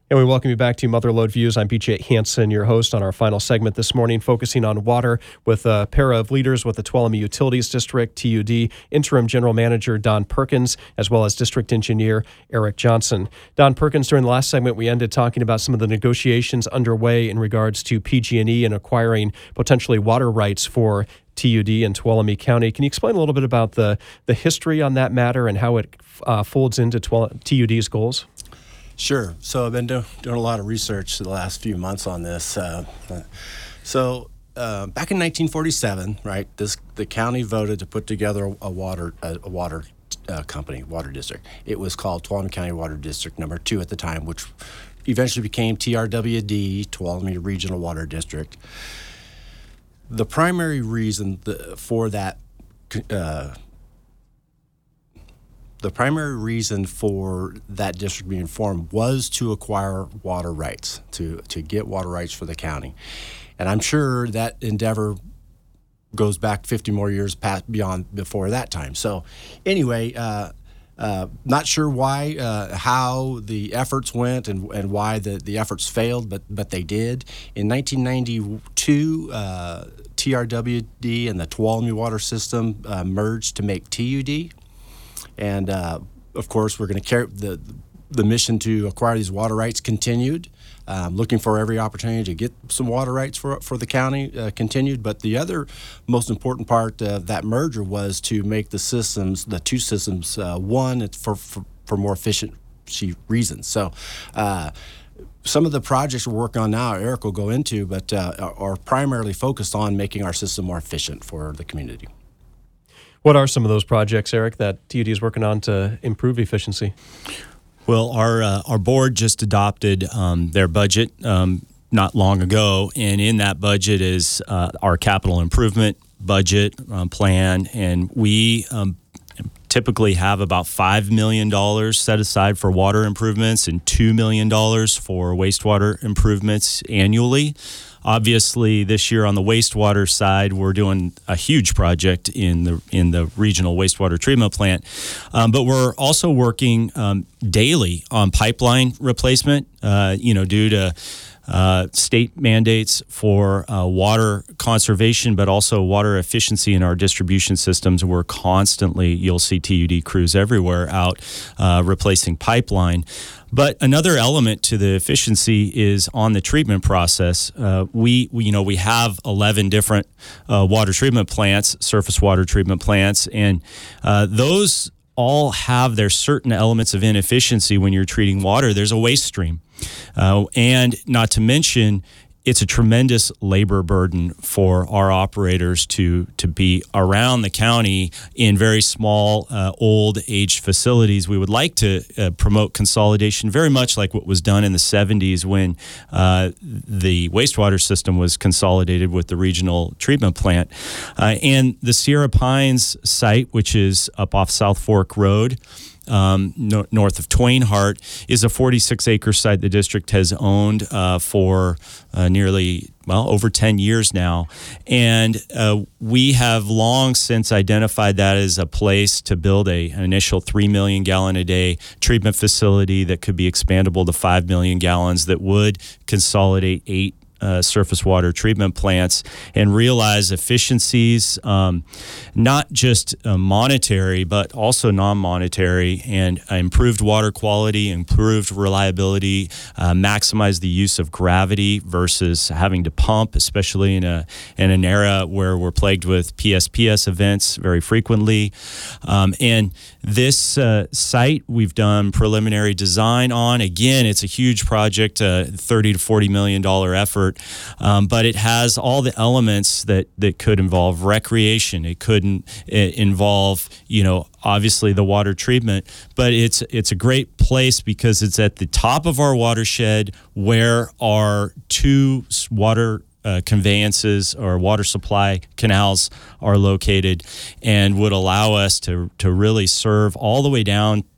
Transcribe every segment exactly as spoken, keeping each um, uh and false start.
And we welcome you back to Mother Lode Views. I'm B J Hansen, your host, on our final segment this morning, focusing on water with a pair of leaders with the Tuolumne Utilities District, T U D, Interim General Manager Don Perkins, as well as District Engineer Eric Johnson. Don Perkins, during the last segment, we ended talking about some of the negotiations underway in regards to P G and E and acquiring potentially water rights for T U D and Tuolumne County. Can you explain a little bit about the, the history on that matter and how it uh, folds into Tuol- T U D's goals? Sure. So I've been do- doing a lot of research the last few months on this. Uh, so uh, back in nineteen forty-seven, right, this the county voted to put together a water a, a water uh, company, water district. It was called Tuolumne County Water District Number Two at the time, which eventually became T R W D, Tuolumne Regional Water District. The primary reason the, for that. Uh, The primary reason for that district being formed was to acquire water rights, to, to get water rights for the county. And I'm sure that endeavor goes back fifty more years past beyond before that time. So anyway, uh, uh, not sure why, uh, how the efforts went and, and why the, the efforts failed, but but they did. In nineteen ninety-two, uh, T R W D and the Tuolumne Water System uh, merged to make T U D. And, uh, of course, we're going to carry the the mission to acquire these water rights continued, um, looking for every opportunity to get some water rights for for the county uh, continued. But the other most important part of that merger was to make the systems, the two systems, uh, one for, for, for more efficiency reasons. So uh, some of the projects we're working on now, Eric will go into, but uh, are primarily focused on making our system more efficient for the community. What are some of those projects, Eric, that T U D is working on to improve efficiency? Well, our uh, our board just adopted um, their budget um, not long ago, and in that budget is uh, our capital improvement budget um, plan, and we um, typically have about five million dollars set aside for water improvements and two million dollars for wastewater improvements annually. Obviously, this year on the wastewater side, we're doing a huge project in the in the regional wastewater treatment plant, um, but we're also working um, daily on pipeline replacement. Uh, you know, due to uh, state mandates for uh, water conservation, but also water efficiency in our distribution systems. We're constantly, you'll see T U D crews everywhere out uh, replacing pipeline. But another element to the efficiency is on the treatment process. Uh, we, we, you know, we have eleven different uh, water treatment plants, surface water treatment plants, and uh, those all have their certain elements of inefficiency when you're treating water. There's a waste stream. Uh, and not to mention, it's a tremendous labor burden for our operators to to be around the county in very small, uh, old-aged facilities. We would like to uh, promote consolidation, very much like what was done in the seventies when uh, the wastewater system was consolidated with the regional treatment plant. Uh, and the Sierra Pines site, which is up off South Fork Road, Um, no, north of Twain Harte, is a forty-six acre site the district has owned uh, for uh, nearly, well, over ten years now. And uh, we have long since identified that as a place to build a, an initial three million gallon a day treatment facility that could be expandable to five million gallons that would consolidate eight Uh, surface water treatment plants and realize efficiencies, um, not just uh, monetary, but also non-monetary, and uh, improved water quality, improved reliability, uh, maximize the use of gravity versus having to pump, especially in a in an era where we're plagued with P S P S events very frequently. Um, and this uh, site we've done preliminary design on. Again, it's a huge project, uh, thirty to forty million dollar effort. Um, but it has all the elements that, that could involve recreation. It couldn't it involve, you know, obviously the water treatment, but it's it's a great place because it's at the top of our watershed where our two water uh, conveyances or water supply canals are located, and would allow us to to really serve all the way down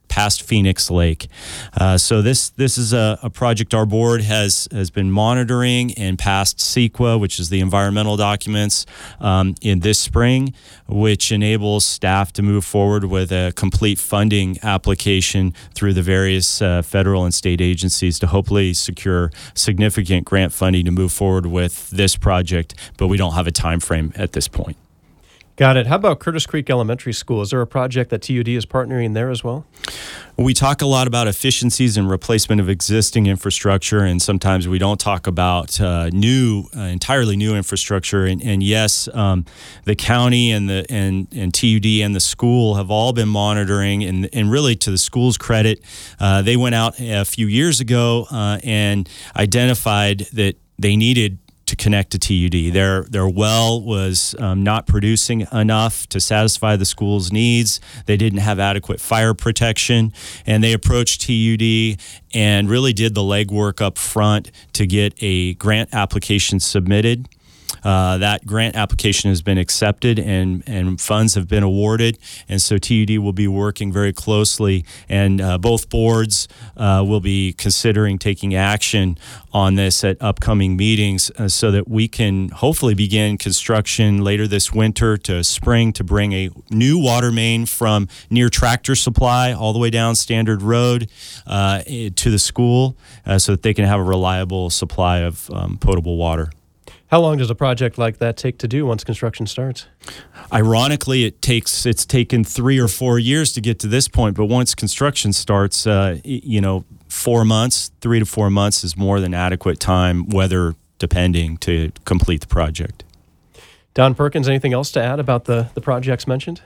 past Phoenix Lake. Uh, so this this is a, a project our board has has been monitoring and passed CEQA, which is the environmental documents, um, in this spring, which enables staff to move forward with a complete funding application through the various uh, federal and state agencies to hopefully secure significant grant funding to move forward with this project, but we don't have a time frame at this point. Got it. How about Curtis Creek Elementary School? Is there a project that T U D is partnering there as well? We talk a lot about efficiencies and replacement of existing infrastructure, and sometimes we don't talk about uh, new, uh, entirely new infrastructure. And, and yes, um, the county and the and, and T U D and the school have all been monitoring. And, and really, to the school's credit, uh, they went out a few years ago uh, and identified that they needed to connect to T U D. Their their well was um, not producing enough to satisfy the school's needs. They didn't have adequate fire protection, and they approached T U D and really did the legwork up front to get a grant application submitted. Uh, that grant application has been accepted and, and funds have been awarded. And so T U D will be working very closely, and uh, both boards uh, will be considering taking action on this at upcoming meetings uh, so that we can hopefully begin construction later this winter to spring to bring a new water main from near Tractor Supply all the way down Standard Road uh, to the school uh, so that they can have a reliable supply of um, potable water. How long does a project like that take to do once construction starts? Ironically, it takes it's taken three or four years to get to this point, but once construction starts, uh, you know, four months, three to four months is more than adequate time, weather depending, to complete the project. Don Perkins, anything else to add about the, the projects mentioned?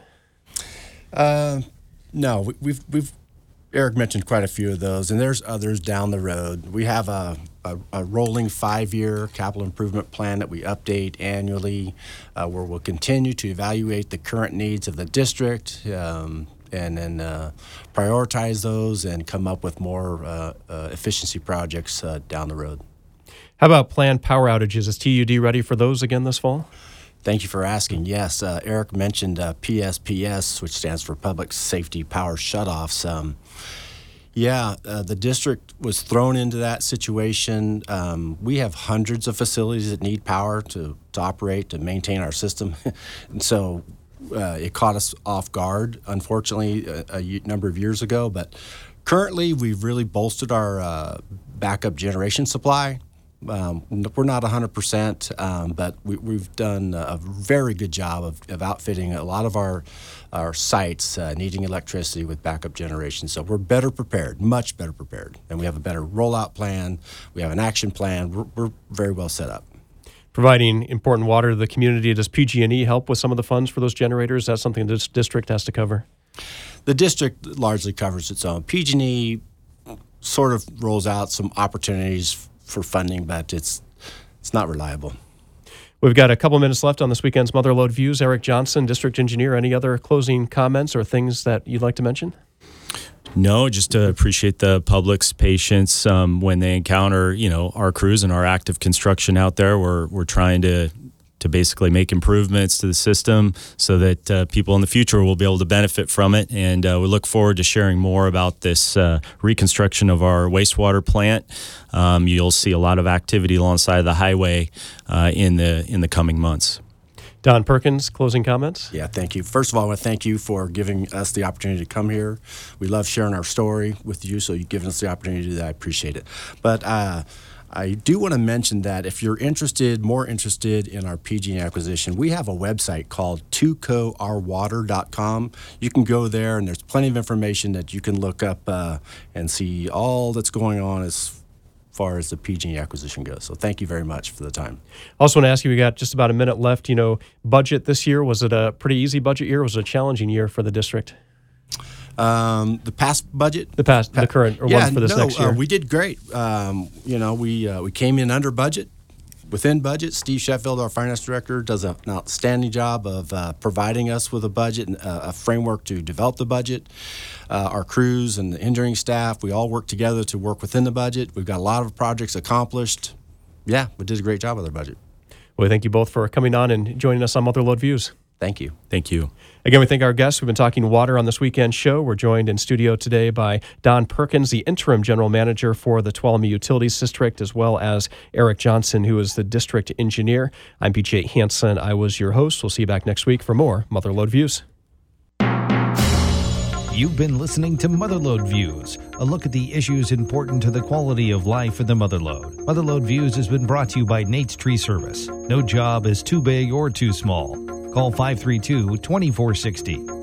Uh, no, we, we've we've Eric mentioned quite a few of those, and there's others down the road. We have a, a, a rolling five-year capital improvement plan that we update annually, uh, where we'll continue to evaluate the current needs of the district um, and then uh, prioritize those and come up with more uh, uh, efficiency projects uh, down the road. How about planned power outages? Is T U D ready for those again this fall? Thank you for asking. Yes, uh, Eric mentioned uh, P S P S, which stands for Public Safety Power Shutoffs. Um, yeah, uh, the district was thrown into that situation. Um, we have hundreds of facilities that need power to, to operate, to maintain our system. And so uh, it caught us off guard, unfortunately, a, a number of years ago. But currently, we've really bolstered our uh, backup generation supply. Um, we're not one hundred percent, um, but we, we've done a very good job of, of outfitting a lot of our our sites uh, needing electricity with backup generation. So we're better prepared, much better prepared. And we have a better rollout plan. We have an action plan. We're, we're very well set up. Providing important water to the community, does P G and E help with some of the funds for those generators? That's something this district has to cover? The district largely covers its own. P G and E sort of rolls out some opportunities for funding, but it's it's not reliable. We've got a couple minutes left on this weekend's Mother Lode Views. Eric Johnson, District Engineer, any other closing comments or things that you'd like to mention? No, just to appreciate the public's patience um, when they encounter, you know, our crews and our active construction out there. We're we're trying to to basically make improvements to the system so that uh, people in the future will be able to benefit from it. And uh, we look forward to sharing more about this uh, reconstruction of our wastewater plant. Um, you'll see a lot of activity alongside the highway uh, in the in the coming months. Don Perkins, closing comments? Yeah, thank you. First of all, I want to thank you for giving us the opportunity to come here. We love sharing our story with you, so you've given us the opportunity to do that. I appreciate it. But uh, I do want to mention that if you're interested, more interested in our P G and E acquisition, we have a website called two co our water dot com. You can go there, and there's plenty of information that you can look up uh, and see all that's going on as far as the P G and E acquisition goes. So thank you very much for the time. I also want to ask you, we got just about a minute left. You know, budget this year, was it a pretty easy budget year? Or was it a challenging year for the district? Um, the past budget, the past, pa- the current, or yeah, one for this no, next year. Uh, we did great. Um, you know, we uh, we came in under budget, within budget. Steve Sheffield, our finance director, does an outstanding job of uh, providing us with a budget and uh, a framework to develop the budget. Uh, our crews and the engineering staff, we all work together to work within the budget. We've got a lot of projects accomplished. Yeah, we did a great job with our budget. Well, thank you both for coming on and joining us on Mother Lode Views. Thank you. Thank you. Again, we thank our guests. We've been talking water on this weekend show. We're joined in studio today by Don Perkins, the interim general manager for the Tuolumne Utilities District, as well as Eric Johnson, who is the district engineer. I'm P J Hansen. I was your host. We'll see you back next week for more Motherlode Views. You've been listening to Motherlode Views, a look at the issues important to the quality of life in the Motherlode. Motherlode Views has been brought to you by Nate's Tree Service. No job is too big or too small. Call five three two, two four six zero.